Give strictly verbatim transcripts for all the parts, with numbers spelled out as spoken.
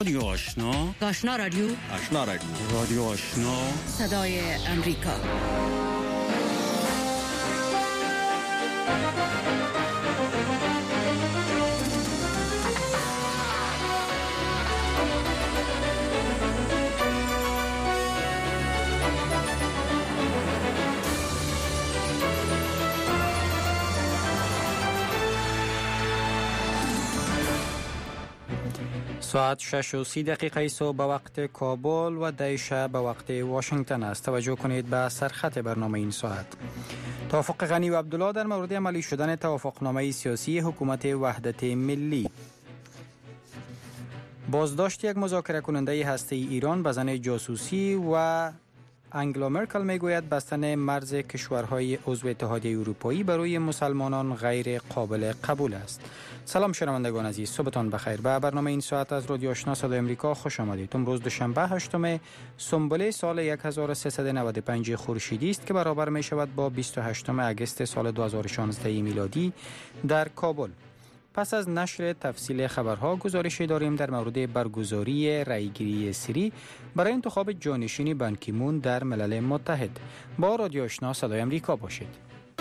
رادیو آشنا، آشنا رادیو، آشنا رادیو، رادیو آشنا، صدای امریکا. ساعت شش و سی دقیقه صبح به وقت کابل و ده شب به وقت واشنگتن است. توجه کنید به سرخط برنامه این ساعت. توافق غنی و عبدالله در مورد عملی شدن توافقنامه سیاسی حکومت وحدت ملی. بازداشت یک مذاکره کننده هسته ایران به زن جاسوسی و انگلا مرکل میگوید بستن مرز کشورهای عضو اتحادیه اروپایی برای مسلمانان غیر قابل قبول است. سلام شنوندگان عزیز، صبحتان بخیر. به برنامه این ساعت از رادیو آشنا صدای امریکا خوش آمدید. امروز دوشنبه هشتم سنبله سال هزار و سیصد و نود و پنج خورشیدی است که برابر می شود با بیست و هشتم اگست سال دو هزار و شانزده میلادی در کابل. پس از نشر تفصیل خبرها گزارشی داریم در مورد برگزاری رأیگیری سری برای انتخاب جانشین بان کی مون در ملل متحد. با رادیو آشنا صدای امریکا باشید.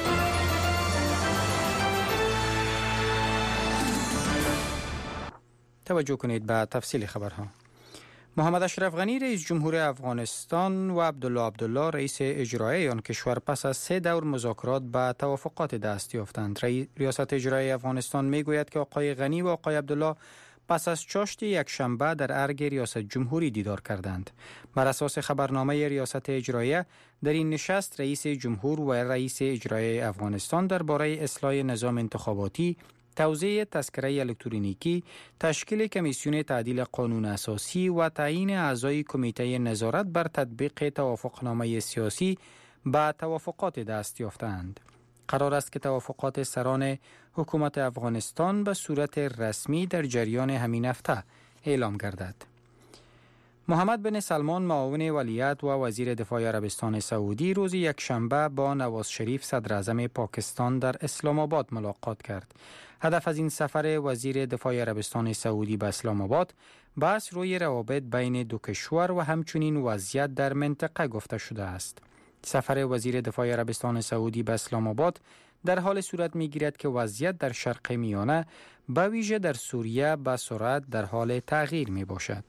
توجه کنید به تفصیل خبرها. محمد اشرف غنی رئیس جمهور افغانستان و عبدالله عبدالله رئیس اجرایی آن کشور پس از سه دور مذاکرات به توافقات دست یافتند. ریاست اجرایی افغانستان میگوید که آقای غنی و آقای عبدالله پس از چاشت یک شنبه در ارگ ریاست جمهوری دیدار کردند. بر اساس خبرنامه ریاست اجرایی در این نشست رئیس جمهور و رئیس اجرایی افغانستان درباره اصلاح نظام انتخاباتی، توزیع تذکره الکترونیکی، تشکیل کمیسیون تعدیل قانون اساسی و تعیین اعضای کمیته نظارت بر تطبیق توافقنامه سیاسی به توافقات دست یافتند. قرار است که توافقات سران حکومت افغانستان به صورت رسمی در جریان همین هفته اعلام گردد. محمد بن سلمان معاون ولیعهد و وزیر دفاع عربستان سعودی روز یک شنبه با نواز شریف صدر اعظم پاکستان در اسلام آباد ملاقات کرد. هدف از این سفر وزیر دفاع عربستان سعودی به اسلام آباد بحث روی روابط بین دو کشور و همچنین وضعیت در منطقه گفته شده است. سفر وزیر دفاع عربستان سعودی به اسلام آباد در حال صورت می‌گیرد که وضعیت در شرق میانه به ویژه در سوریه به سرعت در حال تغییر میباشد.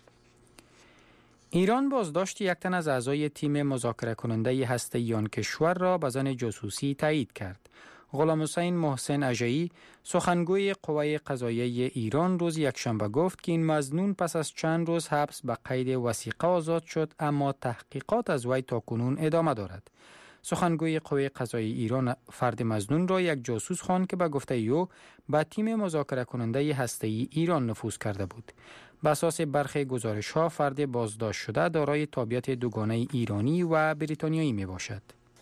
ایران بازداشت یک تن از اعضای تیم مذاکره کننده هسته‌ای آن کشور را به زن جاسوسی تایید کرد. غلام حسین محسن اژه‌ای سخنگوی قوه قضاییه ایران روز یکشنبه گفت که این مظنون پس از چند روز حبس به قید وثیقه آزاد شد، اما تحقیقات از وی تاکنون ادامه دارد. سخنگوی قوه قضاییه ایران فرد مظنون را یک جاسوس خواند که به گفته او به تیم مذاکره کننده هسته‌ای ایران نفوذ کرده بود. بر اساس برخی گزارش‌ها فرد بازداشت شده دارای تابعیت دوگانه ایرانی و بریتانیایی میباشد.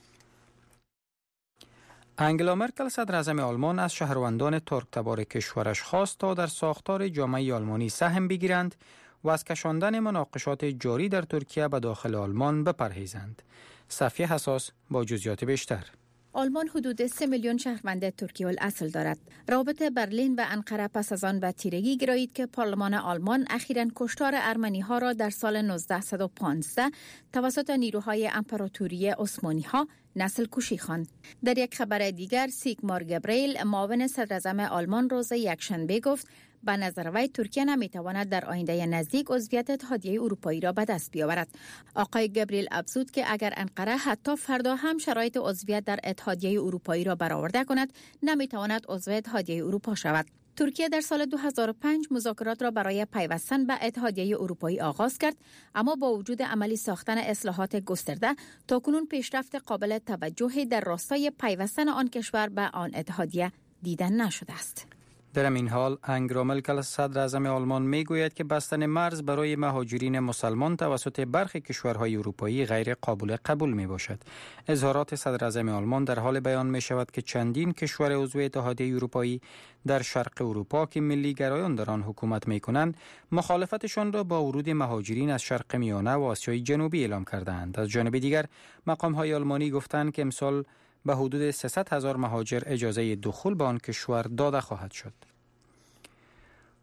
انگلا مرکل صدر اعظم آلمان از شهروندان ترک تبار کشورش خواست تا در ساختار جامعه آلمانی سهم بگیرند و از کشاندن مناقشات جاری در ترکیه به داخل آلمان بپرهیزند. صفیه حساس با جزئیات بیشتر. آلمان حدود سه میلیون شهروند ترکی الاصل دارد. روابط برلین و انقره پس از آن به تیرگی گرایید که پارلمان آلمان اخیراً کشتار ارمنی ها را در سال نوزده و پانزده توسط نیروهای امپراتوری عثمانی ها نسل کشی خواند. در یک خبر دیگر سیگمار گبریل معاون صدر اعظم آلمان روز یکشنبه گفت به نظر وی ترکیه نمیتواند در آینده نزدیک عضویت اتحادیه اروپایی را به دست بیاورد. آقای گبریل افزود که اگر انقره حتی فردا هم شرایط عضویت در اتحادیه اروپایی را برآورده کند نمیتواند عضو اتحادیه اروپا شود. ترکیه در سال دو هزار و پنج مذاکرات را برای پیوستن به اتحادیه اروپایی آغاز کرد، اما با وجود عملی ساختن اصلاحات گسترده تاکنون پیشرفت قابل توجهی در راستای پیوستن آن کشور به آن اتحادیه دیده نشده است. در این حال انگلا مرکل صدر اعظم آلمان میگوید که بستن مرز برای مهاجرین مسلمان توسط برخی کشورهای اروپایی غیر قابل قبول می باشد. اظهارات صدر اعظم آلمان در حال بیان می شود که چندین کشور عضو اتحادیه اروپایی در شرق اروپا که ملی گرایان در آن حکومت می کنند مخالفتشان را با ورود مهاجرین از شرق میانه و آسیای جنوبی اعلام کردند. از جانب دیگر مقام های آلمانی گفتند که امسال به حدود سیصد هزار مهاجر اجازه دخول به آن کشور داده خواهد شد.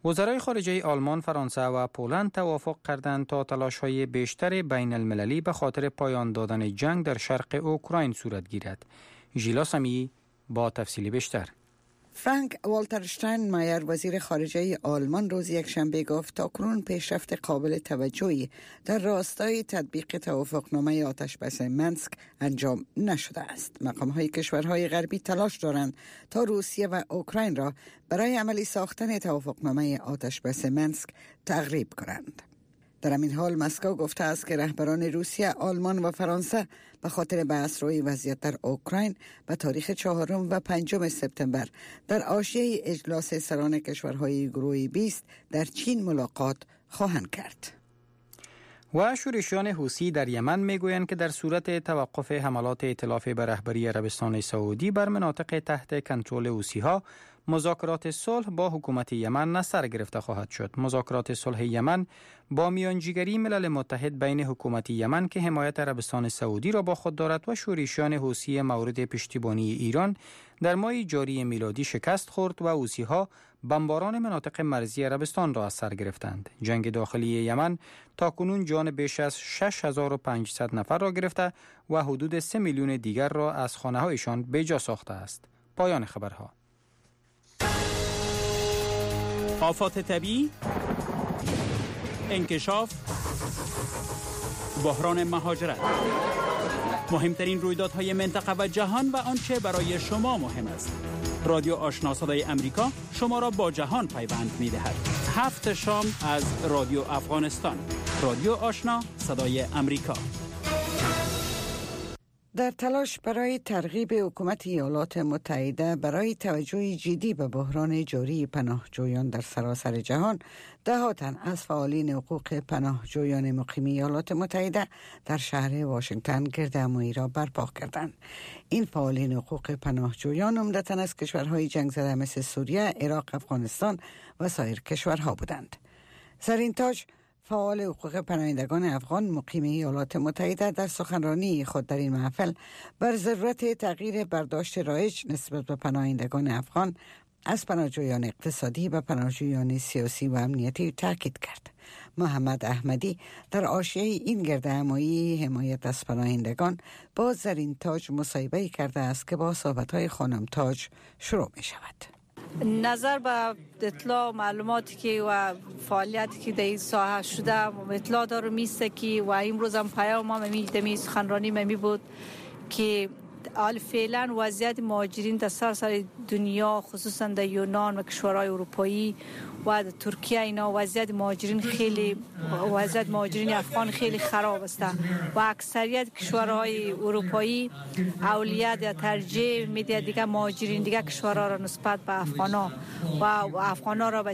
وزرای خارجه آلمان، فرانسه و پولند توافق کردند تا تلاش‌های بیشتر بین المللی به خاطر پایان دادن جنگ در شرق اوکراین صورت گیرد. ژیلا سمی با تفصیل بیشتر. فرانک والتر شتاینمایر وزیر خارجه آلمان روز یکشنبه گفت تاکنون پیشرفت قابل توجهی در راستای تطبیق توافقنامه آتشبس منسک انجام نشده است. مقام‌های کشورهای غربی تلاش دارند تا روسیه و اوکراین را برای عملی ساختن توافقنامه آتشبس منسک ترغیب کنند. در همین حال مسکو گفته است که رهبران روسیه، آلمان و فرانسه به خاطر بحث روی وضعیت در اوکراین به تاریخ چهارم و پنجم سپتامبر در حاشیه اجلاس سران کشورهای گروه بیست در چین ملاقات خواهند کرد. و شورشیان حوثی در یمن میگویند که در صورت توقف حملات ائتلاف به رهبری عربستان سعودی بر مناطق تحت کنترل حوثی‌ها، مذاکرات صلح با حکومت یمن نه سر گرفته خواهد شد. مذاکرات صلح یمن با میانجیگری ملل متحد بین حکومت یمن که حمایت عربستان سعودی را با خود دارد و شورشیان حوثی مورد پشتیبانی ایران در ماه جاری میلادی شکست خورد و حوثی‌ها بمباران مناطق مرزی عربستان را از سر گرفتند. جنگ داخلی یمن تاکنون جان بیش از شش هزار و پانصد نفر را گرفته و حدود سه میلیون دیگر را از خانه‌هایشان بی‌جا ساخته است. پایان خبرها. آفات طبیعی، انکشاف، بحران مهاجرت، مهمترین رویدادهای منطقه و جهان و آنچه برای شما مهم است. رادیو آشنا صدای امریکا شما را با جهان پیوند می‌دهد. هفت شام از رادیو افغانستان. رادیو آشنا صدای امریکا. در تلاش برای ترغیب حکومت ایالات متحده برای توجه جدی به بحران جاری پناهجویان در سراسر جهان، ده تن از فعالین حقوق پناهجویان مقیم ایالات متحده در شهر واشنگتن گردهمایی را برپا کردند. این فعالین حقوق پناهجویان عمدتاً از کشورهای جنگ زده مثل سوریه، عراق، افغانستان و سایر کشورها بودند. زرین تاج، فعال حقوق پناهندگان افغان مقیم ایالات متحده، در سخنرانی خود در این محفل بر ضرورت تغییر برداشت رایج نسبت به پناهندگان افغان از پناهجویان اقتصادی و پناهجویان سیاسی و امنیتی تاکید کرد. محمد احمدی در حاشیه این گردهمایی حمایت از پناهندگان با زرین تاج مصاحبه کرده است که با صحبت‌های خانم تاج شروع می شود. نظر به اطلاع معلوماتی که و فعالیتی که در این ساحه شده اطلاع دارم میسته که و امروز هم پیام ما می سخنرانی می بود که حال فعلا وضعیت مهاجرین در سراسر دنیا خصوصا در یونان و کشورهای اروپایی و ترکیه اینا وضعیت مهاجرین خیلی وضعیت مهاجرین افغان خیلی خراب است و اکثریت کشورهای اروپایی اولویت یا ترجیح میده دیگه مهاجرین دیگه کشورها را نسبت به افغانا و افغانا را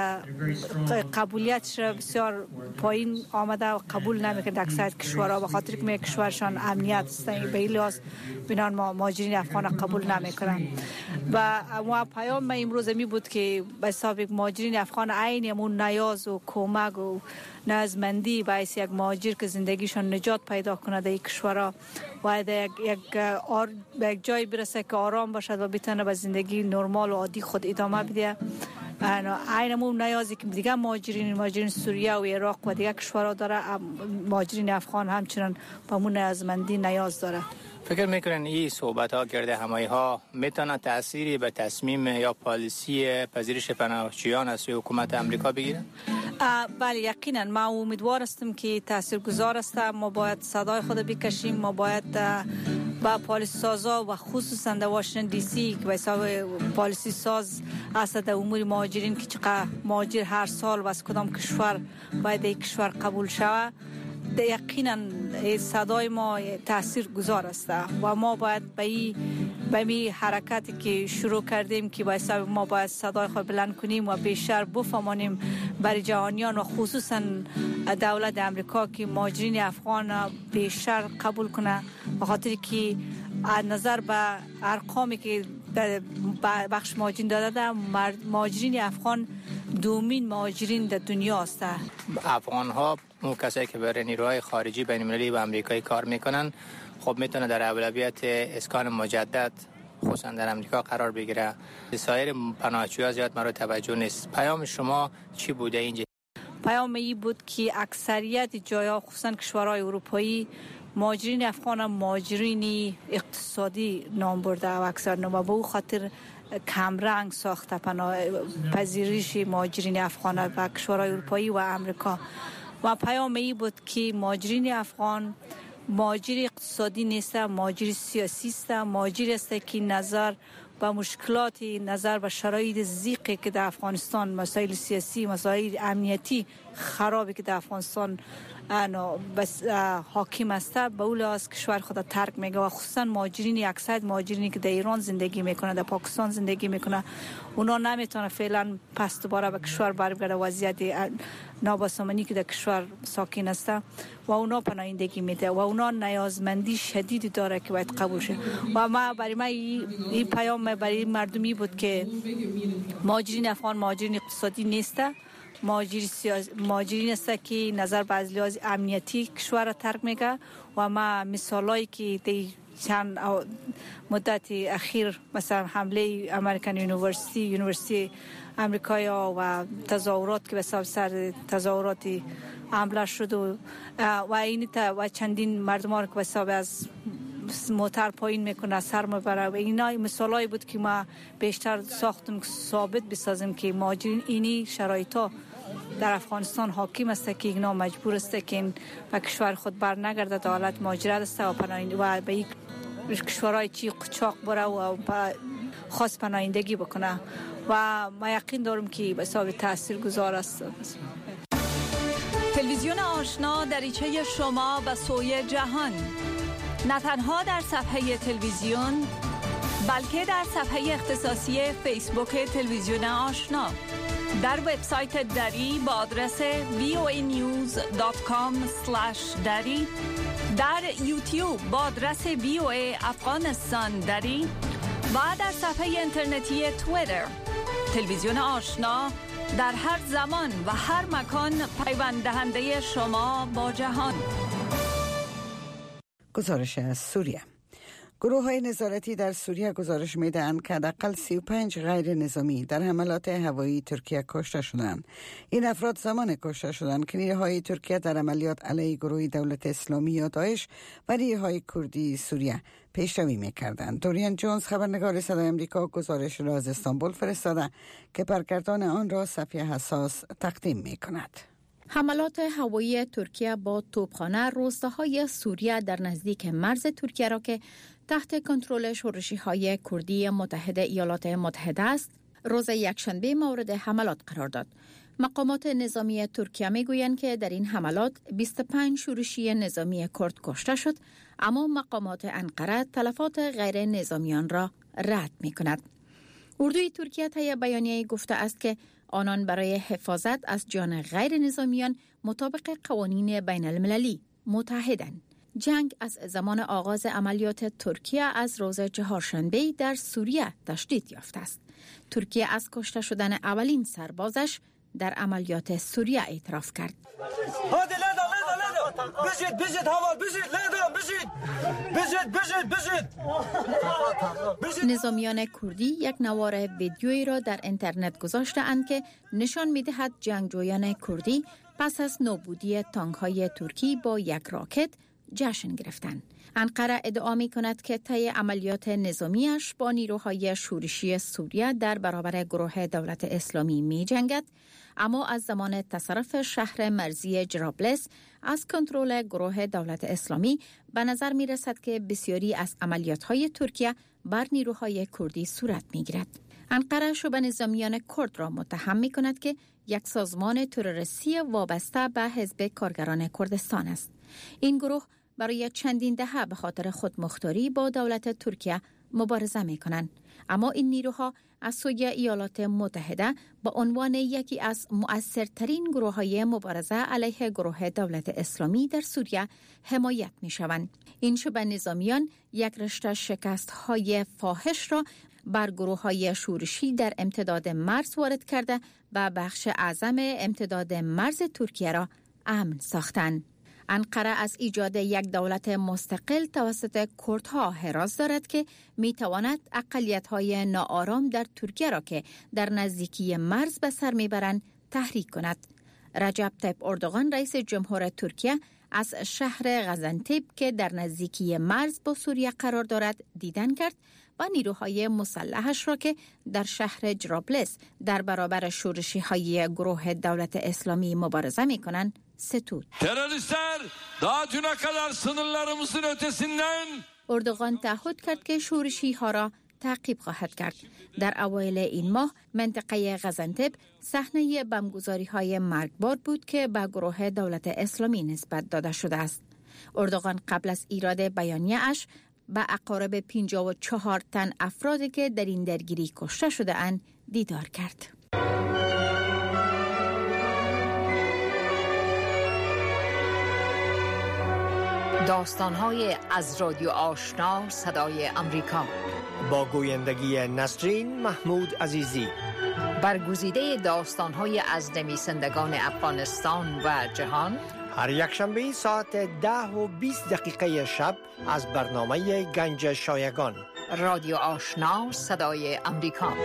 قبولیتش بسیار پایین آمده و قبول نمیکنه اکثریت کشورها به خاطر که کشورشان امنیت است. به این لحاظ بنان ما مهاجرین افغان قبول نمیکنن و ما پیام ما امروز می بود که به حساب مهاجرین افغان عین همون نیاز و کمک و نیازمندی باعث یک مهاجر که زندگیشان نجات پیدا کنه در یک کشورها و در یک آر... به یک جای برسه که آرام باشد و بتونه به زندگی نرمال و عادی خود ادامه بده. عین همون نیازی که دیگه مهاجرین مهاجرین سوریه و عراق و دیگه کشورها داره، مهاجرین افغان همچنان به همون نیازمندی نیاز داره. فکر میکنن این صحبت ها گرده همایی ها میتونه تأثیری به تصمیم یا پالیسی پذیرش پناهجویان از سوی حکومت امریکا بگیره؟ بله یقینا ما امیدوار هستیم که تاثیرگذار است. ما باید صدای خود بکشیم، ما باید با پالیسی سازا و خصوصا در واشنگتن دی سی که به حساب پالیسی ساز است در امور مهاجرین که چقدر مهاجر هر سال و از کدام کشور باید یک کشور قبول شود، یقینا صدای ما تأثیر گذار است و ما باید به این به این حرکتی که شروع کردیم که با حساب ما باید صدای خود بلند کنیم و بیشتر بفهمانیم برای جهانیان و خصوصا دولت امریکا که مهاجرین افغان بیشتر قبول کنه، به خاطر که از نظر به ارقامی که بخش مهاجرین داده مهاجرین افغان دومین مهاجرین در دنیا است. افغان ها اون کسایی که برای نیروهای خارجی بین المللی و امریکایی کار میکنن خب میتونه در اولویت اسکان مجدد خصوصا در امریکا قرار بگیره. سایر پناهجویان زیاد مرا توجه نیست. پیام شما چی بوده اینجا؟ پیام این بود که اکثریت جاها خصوصا کشورهای اروپایی مهاجرین افغان مهاجرین اقتصادی نام برده و اکثر نام به او خاطر کمرنگ ساخته پناه پذیرش مهاجرین افغان و کشورهای اروپایی و امریکا. و پیام این بود که مهاجرین افغان مهاجر اقتصادی نیست، مهاجر سیاسی است، مهاجر است که نظر به مشکلات، نظر به شرایط ضیقی که در افغانستان، مسائل سیاسی، مسائل امنیتی خرابی که در افغانستان بس حاکم است، به اون لحاظ کشور خود ترک میگه. و خصوصا مهاجرین، اکثر مهاجرینی که در ایران زندگی میکنه، در پاکستان زندگی میکنه، اونا نمیتونه فعلا پس دوباره به کشور برگرده. وضعیت نابسامانی که در کشور ساکن است و اونا پناهندگی میده و اونا نیازمندی شدیدی داره که باید قبول شه. و ما برای ما این پیام برای مردمی بود که مهاجرین افغان مهاجرین اقتصادی نیست، مهاجرین سیاسی مهاجرین است که نظر به از لحاظ امنیتی کشور را ترک میگه. و ما مثالایی که در چند مدت اخیر مثلا حمله امریکن یونیورسیتی یونیورسیتی امریکایی و تظاهرات که به سبب سر تظاهرات حمله شد و و این و چندین مردم که به سبب از موتر پایین میکنه سر میبره و اینا مثالایی بود که ما بیشتر ساختیم که ثابت بسازیم که مهاجرین اینی شرایطا در افغانستان حاکم است که اینا مجبور است که این به کشور خود بر نگرده، در حالت مهاجرت است و پناهندگی و به یک کشورهای چی قچاق بره و خاص پناهندگی بکنه. و ما یقین دارم که به حساب تاثیرگذار است. تلویزیون آشنا دریچه شما به سوی جهان، نه تنها در صفحه تلویزیون بلکه در صفحه اختصاصی فیسبوک تلویزیون آشنا، در وبسایت دری با آدرس وی او ای نیوز دات کام اسلش دری، در یوتیوب با آدرس وی او ای افغانستان دری و در صفحه اینترنتی توییتر. تلویزیون آشنا در هر زمان و هر مکان پیوند دهنده شما با جهان. گزارش از سوریه. گروه های نظارتی در سوریه گزارش می دهند که حداقل سی و پنج غیر نظامی در حملات هوایی ترکیه کشته شدند. این افراد زمان کشته شدند که نیروهای ترکیه در عملیات علیه گروه دولت اسلامی یا داعش و نیروهای کردی سوریه پیشروی می کردند. دوریان جونز خبرنگار صدای آمریکا گزارش را از استانبول فرستاده که برگردان آن را صفحه حساس تقدیم می کند. حملات هوایی ترکیه با توپخانه روستاهای سوریه در نزدیک مرز ترکیه را که تحت کنترل شورشی‌های کردی متحد ایالات متحده است، روز یکشنبه مورد حملات قرار داد. مقامات نظامی ترکیه میگویند که در این حملات بیست و پنج شورشی نظامی کرد کشته شد، اما مقامات انقره تلفات غیر نظامیان را رد می‌کند. اردوی ترکیه طی بیانیه گفته است که آنان برای حفاظت از جان غیر نظامیان مطابق قوانین بین المللی متحدند. جنگ از زمان آغاز عملیات ترکیه از روز چهارشنبه در سوریه تشدید یافته است. ترکیه از کشته شدن اولین سربازش در عملیات سوریه اعتراف کرد. بشید بشید هوا بشید لادم بشید بشید بشید بشید. نظامیان کردی یک نوار ویدیویی را در اینترنت گذاشته‌اند که نشان می‌دهد جنگجویان کردی پس از نابودی تانک‌های ترکی با یک راکت جشن گرفتند. انقره ادعا می‌کند که طی عملیات نظامیش با نیروهای شورشی سوریه در برابر گروه دولت اسلامی می‌جنگد، اما از زمان تصرف شهر مرزی جرابلس از کنترل گروه دولت اسلامی به نظر می رسد که بسیاری از عملیات‌های ترکیه بر نیروهای کردی صورت می گیرد. انقره شبه نظامیان کرد را متهم می کند که یک سازمان تروریستی وابسته به حزب کارگران کردستان است. این گروه برای چندین دهه به خاطر خودمختاری با دولت ترکیه مبارزه می کنند. اما این نیروها از سوی ایالات متحده با عنوان یکی از مؤثرترین گروه‌های مبارزه علیه گروه دولت اسلامی در سوریه حمایت می‌شوند. این شبه نظامیان یک رشته شکست‌های فاحش را بر گروه‌های شورشی در امتداد مرز وارد کرده و بخش اعظم امتداد مرز ترکیه را امن ساختند. انقره از ایجاد یک دولت مستقل توسط کردها حراس دارد که می تواند اقلیت‌های ناآرام در ترکیه را که در نزدیکی مرز به سر میبرند تحریک کند. رجب طیب اردوغان رئیس جمهور ترکیه از شهر غزنتیب که در نزدیکی مرز با سوریه قرار دارد دیدن کرد و نیروهای مسلحش را که در شهر جرابلس در برابر شورشی‌های گروه دولت اسلامی مبارزه می‌کنند ستود. Teröristler daha düne kadar sınırlarımızın ötesinden اردوغان تعهد کرد که شورشی‌ها را تعقیب خواهد کرد. در اوایل این ماه منطقه غزنتب صحنه بمبگذاری‌های مرگبار بود که به گروه دولت اسلامی نسبت داده شده است. اردوغان قبل از ایراد بیانیه اش به اقارب پنجاه و چهار تن افرادی که در این درگیری کشته شده اند دیدار کرد. داستان‌های از رادیو آشنا صدای امریکا با گویندگی نسرین محمود عزیزی. برگزیده داستان‌های از نویسندگان افغانستان و جهان هر یک شنبه ساعت ده و بیست دقیقه شب از برنامه گنج شایگان. رادیو آشنا صدای امریکا.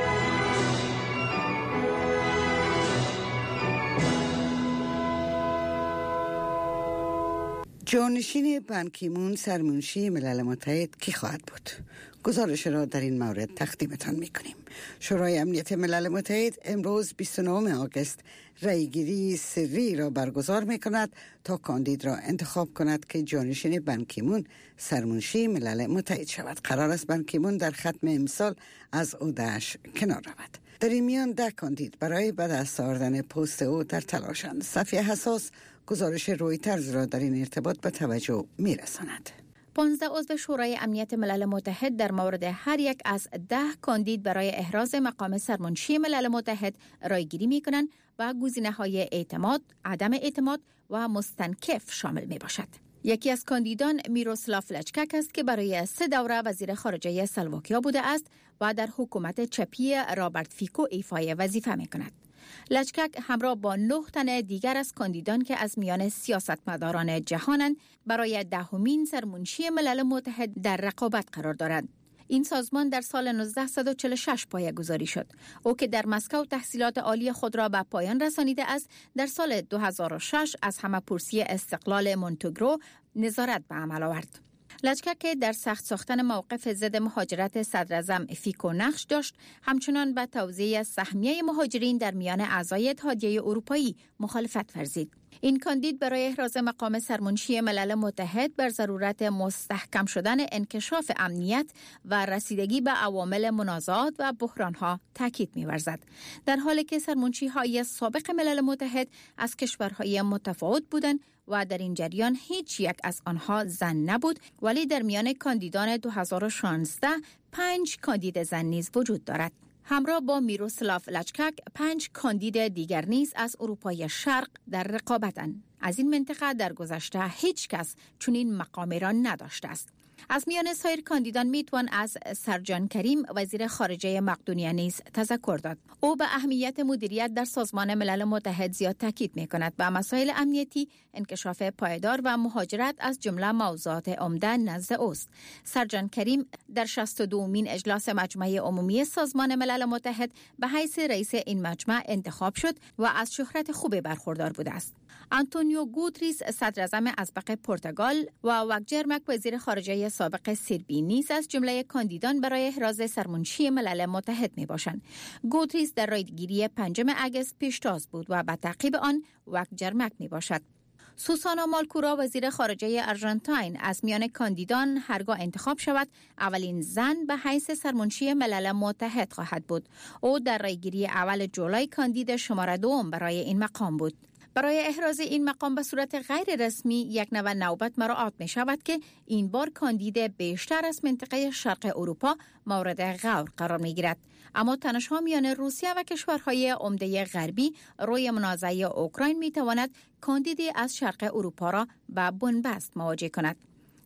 جانشین بان کی مون سرمنشی ملل متحد کی خواهد بود؟ گزارش را در این مورد تقدیمتان میکنیم. شورای امنیت ملل متحد امروز بیست و نهم آگوست رأیگیری سری را برگزار میکند تا کاندید را انتخاب کند که جانشین بان کی مون سرمنشی ملل متحد شود. قرار است بان کی مون در ختم امسال از عهده‌اش کنار رود. در این میان ده کاندید برای به دست آوردن پست او در تلاشند. صفحه حساس گزارش رویترز را در این ارتباط به توجه میرساند. پانزده عضو شورای امنیت ملل متحد در مورد هر یک از ده کاندید برای احراز مقام سرمنشی ملل متحد رایگیری می‌کنند و گزینه‌های اعتماد، عدم اعتماد و مستنکف شامل می‌باشد. یکی از کاندیدان میروسلاو لچکک است که برای سه دوره وزیر خارجه اسلواکیا بوده است و در حکومت چپی رابرت فیکو ایفای وظیفه می‌کند. لچکک همراه با نه تن دیگر از کاندیدان که از میان سیاستمداران جهانند برای دهمین سرمنشی ملل متحد در رقابت قرار دارند. این سازمان در سال نوزده چهل و شش پایه‌گذاری شد. او که در مسکو تحصیلات عالی خود را به پایان رسانیده است، در سال دو هزار و شش از همه‌پرسی استقلال مونتگرو نظارت به عمل آورد. لچکک که در سخت ساختن موقف ضد مهاجرت صدراعظم فیکو نقش داشت، همچنان به توزیع سهمیه مهاجرین در میان اعضای اتحادیه اروپایی مخالفت ورزید. این کاندید برای احراز مقام سرمنشی ملل متحد بر ضرورت مستحکم شدن انکشاف امنیت و رسیدگی به عوامل منازعات و بحرانها تاکید می‌ورزد. در حالی که سرمنشی‌های سابق ملل متحد از کشورهای متفاوت بودند و در این جریان هیچ یک از آنها زن نبود، ولی در میان کاندیدان دو هزار و شانزده پنج کاندید زن نیز وجود دارد. همراه با میروسلاو لچکک پنج کاندید دیگر نیز از اروپای شرق در رقابتند. از این منطقه در گذشته هیچ کس چنین مقامی را نداشته است. از میان سایر کاندیدان میتوان از سرجان کریم وزیر خارجه مقدونیه نیز تذکر داد. او به اهمیت مدیریت در سازمان ملل متحد زیاد تاکید میکند و مسائل امنیتی، انکشاف پایدار و مهاجرت از جمله موضوعات عمده نزد اوست. سرجان کریم در شصت و دومین اجلاس مجمع عمومی سازمان ملل متحد به حیث رئیس این مجمع انتخاب شد و از شهرت خوبی برخوردار بوده است. آنتونیو گوتریس صدراعظم اسبق پرتغال و وکجرمک وزیر خارجه سابق سربی نیز از جمله کاندیدان برای احراز سرمنشی ملل متحد می باشند. گوتریس در رایگیری پنجم آگوست پیشتاز بود و به تعقیب آن وکجرمک می باشد. سوسانا مالکورا وزیر خارجه آرژانتین از میان کاندیدان هرگاه انتخاب شود اولین زن به حیث سرمنشی ملل متحد خواهد بود. او در رایگیری اول جولای کاندید شماره دوم برای این مقام بود. برای احراز این مقام به صورت غیر رسمی یک نوع نوبت مراعات می شود که این بار کاندید بیشتر از منطقه شرق اروپا مورد غور قرار می گیرد. اما تنش‌ها میان روسیه و کشورهای عمده غربی روی منازعه اوکراین می تواند کاندیدی از شرق اروپا را با بنبست مواجه کند.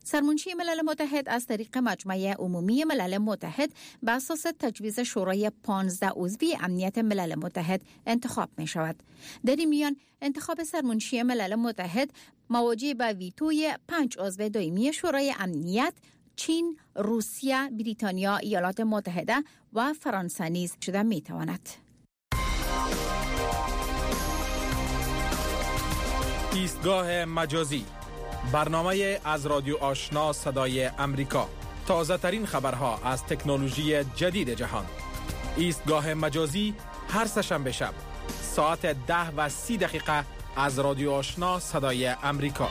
سرمنشی ملل متحد از طریق مجمع عمومی ملل متحد بر اساس تجویز شورای پانزده عضوی امنیت ملل متحد انتخاب می شود. در این میان انتخاب سرمنشی ملل متحد مواجه به ویتوی پنج عضو دائمی شورای امنیت، چین، روسیه، بریتانیا، ایالات متحده و فرانسه نیز شده می تواند. ایستگاه مجازی، برنامه از رادیو آشنا صدای امریکا. تازه ترین خبرها از تکنولوژی جدید جهان. ایستگاه مجازی هر سه‌شنبه شب ساعت ده و سی دقیقه از رادیو آشنا صدای امریکا.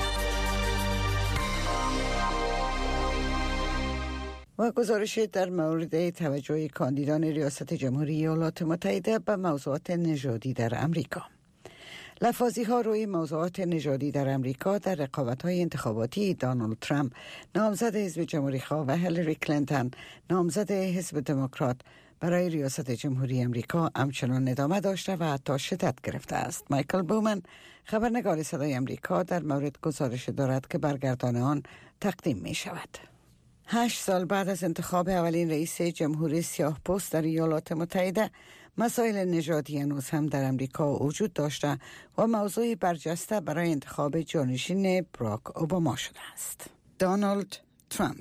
و گزارش در مورد توجه کاندیدان ریاست جمهوری ایالات متحده به موضوعات نژادی در امریکا. لفاظی ها روی موضوعات نژادی در امریکا در رقابت های انتخاباتی دونالد ترامپ نامزد حزب جمهوری خواه و هیلاری کلینتون نامزد حزب دموکرات برای ریاست جمهوری امریکا همچنان ادامه داشته و حتی شدت گرفته است. مایکل بومن خبرنگار صدای امریکا در مورد گزارش دارد که برگردان آن تقدیم می شود. هشت سال بعد از انتخاب اولین رئیس جمهوری سیاه پوست در ایالات متحده، مسائل نژادی هنوز هم در امریکا وجود داشته و موضوع برجسته برای انتخاب جانشین براک اوباما شده است. دونالد ترامپ: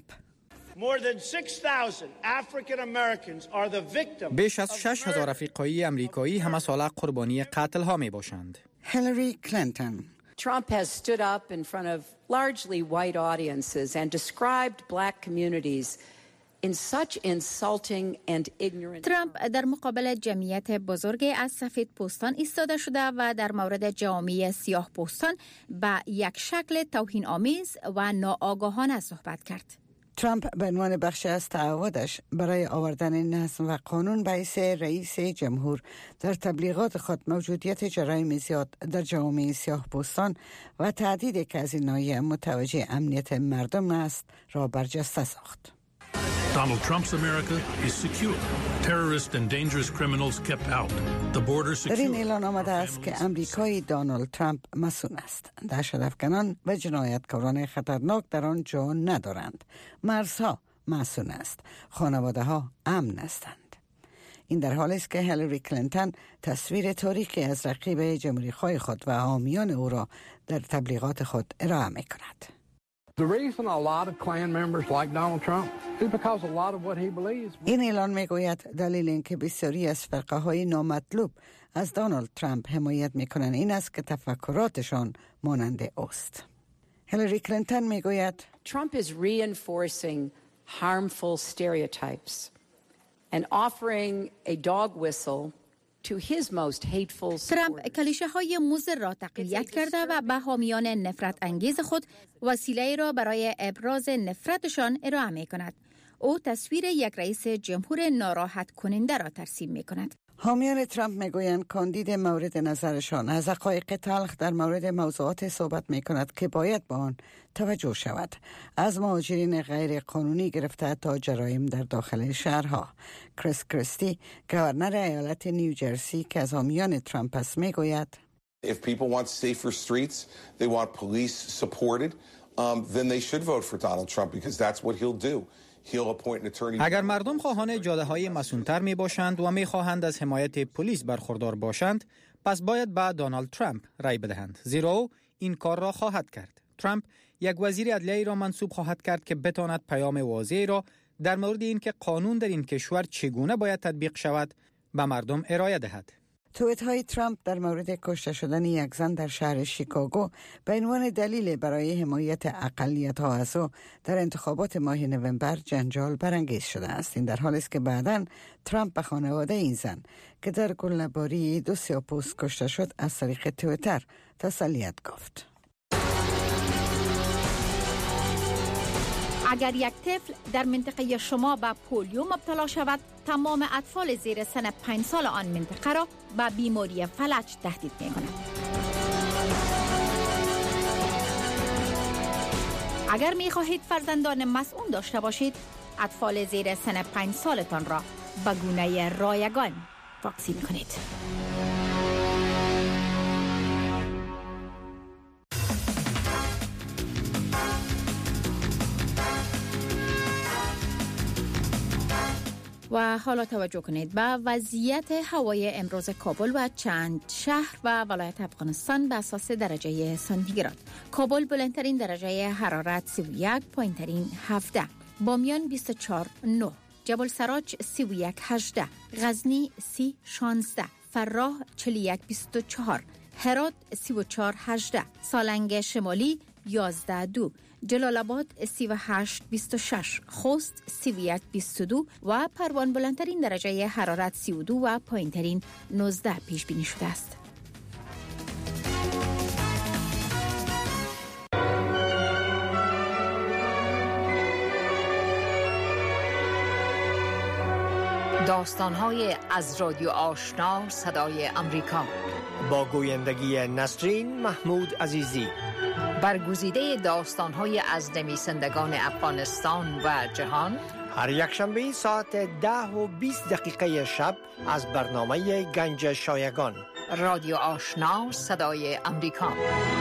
بیش از شش هزار افریقایی امریکایی همه ساله قربانی قتل ها می باشند. هیلاری کلینتون: Trump has stood up in front of largely white audiences and described black communities in such insulting and ignorant. ترامپ در مقابل جمعیت بزرگی از سفید پوستان ایستاده شده و در مورد جامعه سیاه پوستان به یک شکل توهین آمیز و ناآگاهانه صحبت کرد. ترامپ به عنوان بخشی از تعهدش برای آوردن نظم و قانون به حیث رئیس جمهور در تبلیغات خود موجودیت جرایم زیاد در جامعه سیاه پوستان و تهدید که از این ناحیه متوجه امنیت مردم است را برجسته ساخت. Donald Trump's America is secure. Terrorists and dangerous criminals kept out. The border secure. در این اعلان آمده است که امریکای دونالد ترامپ مسئول است. دهشت‌افکنان و جنایتکاران خطرناک در آن جا ندارند. مرزها مسئول است. خانواده ها امن هستند. این در حالی است که هیلاری کلینتون تصویر تاریکی از رقیب جمهوری خواه خود و حامیان او را در تبلیغات خود ارائه می‌کند. این اعلان میگوید دلیل اینکه بسیاری از فرقه های نامطلوب از دونالد ترامپ حمایت میکنند این است که تفکراتشان مانند اوست. هیلاری کلینتون میگوید Trump is reinforcing harmful stereotypes and offering a dog whistle to his most hateful supporters. ترامپ کلیشه های مضر را تقویت کرده و به حامیان نفرت انگیز خود وسیله را برای ابراز نفرتشان ارائه می کند. او تصویر یک رئیس جمهور ناراحت کننده را ترسیم می کند. حامیان ترامپ میگویند کاندید مورد نظرشان از حقایق تلخ در مورد موضوعات صحبت می کند که باید به آن توجه شود، از مهاجرین غیر قانونی گرفته تا جرایم در داخل شهرها. کریس کریستی گورنر ایالت نیوجرسی که از حامیان ترامپ است میگوید If people want safer streets, they want police supported, um, then they should vote for Donald Trump because that's what he'll do. اگر مردم خواهان جاده های مسئول‌تر می باشند و می خواهند از حمایت پلیس برخوردار باشند، پس باید به دونالد ترامپ رای بدهند، زیرا او این کار را خواهد کرد. ترامپ یک وزیر عدلیه را منصوب خواهد کرد که بتواند پیام واضحی را در مورد اینکه قانون در این کشور چگونه باید تطبیق شود به مردم ارائه دهد. توییت های ترامپ در مورد کشته شدن یک زن در شهر شیکاگو به عنوان دلیل برای حمایت اقلیت ها از او در انتخابات ماه نوامبر جنجال برانگیز شده است. این در حالی است که بعداً ترامپ به خانواده این زن که در گلنباری دو سیاه‌پوست کشته شد از طریق توییتر تسلیت گفت. اگر یک طفل در منطقه شما به پولیو مبتلا شود، تمام اطفال زیر سن پنج سال آن منطقه را به بیماری فلج تهدید می کند. اگر می خواهید فرزندان مسئول داشته باشید، اطفال زیر سن پنج سالتان را به گونه رایگان واکسین کنید. و حالا توجه کنید به وضعیت هوای امروز کابل و چند شهر و ولایت افغانستان به اساس درجه سانتیگراد. کابل بلندترین درجه حرارت سی و یک، پایینترین هفده، بامیان بیست و چهار نه، جبل سراج سی و یک هجده، غزنی سی شانزده، فراه چهل و یک بیست و چهار، هرات سی و چهار هجده، سالنگ شمالی یازده دو، جلال آباد سی و هشت بیست و شش، خوست سی و یک بیست و دو و پروان بلندترین درجه حرارت سی و دو و پایینترین نوزده پیش بینی شده است. داستان‌های از رادیو آشنا صدای امریکا با گویندگی نسرین محمود عزیزی. برگزیده داستان‌های از نویسندگان افغانستان و جهان، هر یک شنبه ساعت ده و بیست دقیقه شب از برنامه گنج شایگان. رادیو آشنا صدای امریکا.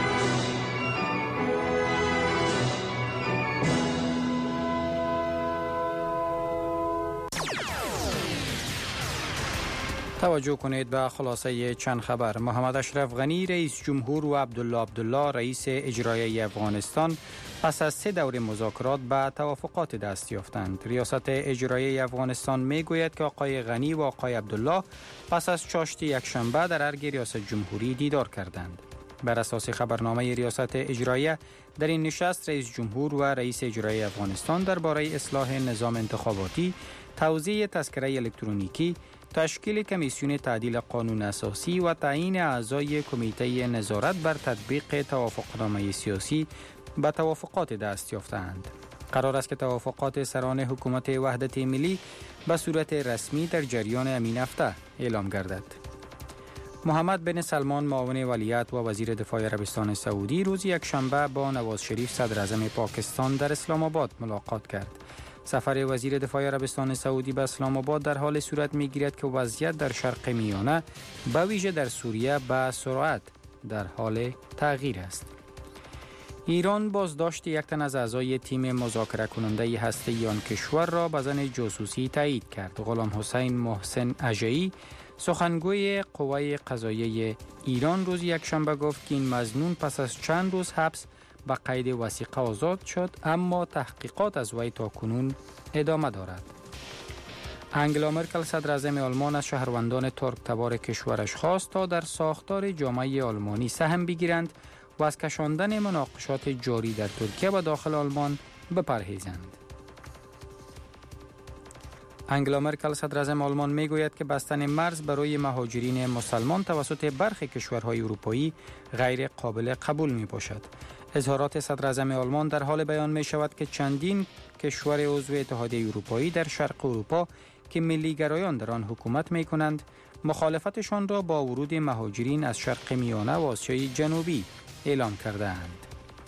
توجه کنید به خلاصه چند خبر. محمد اشرف غنی رئیس جمهور و عبدالله عبدالله رئیس اجرایی افغانستان پس از سه دور مذاکرات به توافقات دست یافتند. ریاست اجرایی افغانستان می گوید که آقای غنی و آقای عبدالله پس از چاشت یک شنبه در ارگ ریاست جمهوری دیدار کردند. بر اساس خبرنامه ریاست اجرایی، در این نشست رئیس جمهور و رئیس اجرایی افغانستان درباره اصلاح نظام انتخاباتی، توزیع تذکره الکترونیکی، تشکیل کمیسیون تعدیل قانون اساسی و تعیین اعضای کمیته نظارت بر تطبیق توافقنامه سیاسی به توافقات دست یافتند. قرار است که توافقات سران حکومت وحدت ملی به صورت رسمی در جریان امین هفته اعلام گردد. محمد بن سلمان معاون ولیعهد و وزیر دفاع عربستان سعودی روز یکشنبه با نواز شریف صدر اعظم پاکستان در اسلام آباد ملاقات کرد. سفر وزیر دفاع عربستان سعودی به اسلام آباد در حال صورت می‌گیرد که وضعیت در شرق میانه به ویژه در سوریه به سرعت در حال تغییر است. ایران بازداشت یک تن از اعضای تیم مذاکره کننده هسته‌ای آن کشور را به زن جاسوسی تایید کرد. غلام حسین محسن اژه‌ای، سخنگوی قوای قضاییه ایران، روز یکشنبه گفت که این مظنون پس از چند روز حبس با قید وثیقه آزاد شد، اما تحقیقات از وی تاکنون ادامه دارد. انگلا مرکل صدر اعظم آلمان از شهروندان ترک تبار کشورش خواست تا در ساختار جامعه آلمانی سهم بگیرند و از کشاندن مناقشات جاری در ترکیه و داخل آلمان بپرهیزند. انگلا مرکل صدر اعظم آلمان میگوید که بستن مرز برای مهاجرین مسلمان توسط برخی کشورهای اروپایی غیر قابل قبول می باشد. اظهارات صدر اعظم آلمان در حال بیان می شود که چندین کشور عضو اتحادیه اروپایی در شرق اروپا که ملیگرایان در آن حکومت می کنند، مخالفتشان را با ورود مهاجرین از شرق میانه و آسیای جنوبی اعلام کردند.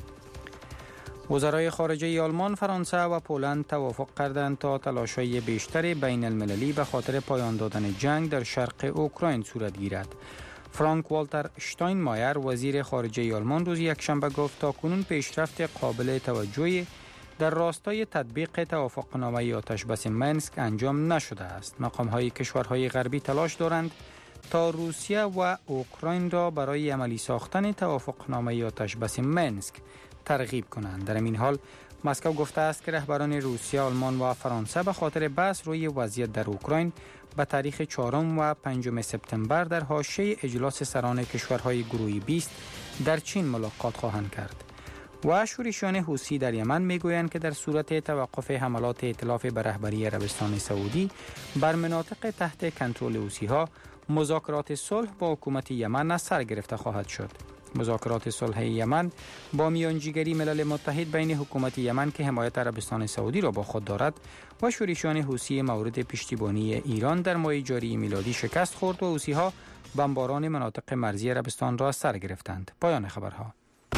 وزرای خارجه آلمان، فرانسه و پولند توافق کردند تا تلاش‌های بیشتر بین المللی به خاطر پایان دادن جنگ در شرق اوکراین صورت گیرد. فرانک والتر شتاینمایر، وزیر خارجه آلمان، روز یکشنبه گفت تاکنون پیشرفت قابل توجهی در راستای تطبیق توافقنامه آتشبس منسک انجام نشده است. مقام‌های کشورهای غربی تلاش دارند تا روسیه و اوکراین را برای عملی ساختن توافقنامه آتشبس منسک ترغیب کنند. در این حال مسکو گفته است که رهبران روسیه، آلمان و فرانسه به خاطر بحث روی وضعیت در اوکراین به تاریخ چهارم و پنجم سپتامبر در حاشیه اجلاس سران کشورهای گروه بیست در چین ملاقات خواهند کرد. و شورشیان حوثی در یمن میگویند که در صورت توقف حملات ائتلاف به رهبری عربستان سعودی بر مناطق تحت کنترل حوثی‌ها، مذاکرات صلح با حکومت یمن از سر گرفته خواهد شد. مذاکرات صلح یمن با میانجیگری ملل متحد بین حکومت یمن که حمایت عربستان سعودی را با خود دارد و شورشیان حوثی مورد پشتیبانی ایران در ماه جاری میلادی شکست خورد و حوثی‌ها بمباران مناطق مرزی عربستان را سر گرفتند. پایان خبرها.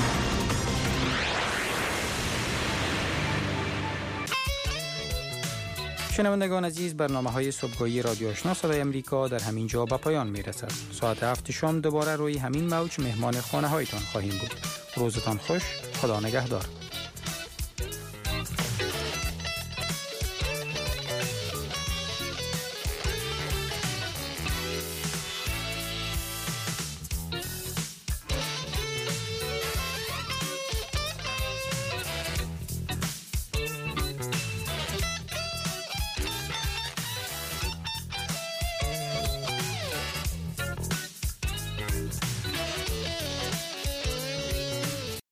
شنوندگان عزیز، برنامه‌های صبحگاهی رادیو آشنا صدای امریکا در همین جا به پایان می‌رسد. ساعت هفت شام دوباره روی همین موج مهمان خانه‌هایتان خواهیم بود. روزتان خوش. خدا نگهدار.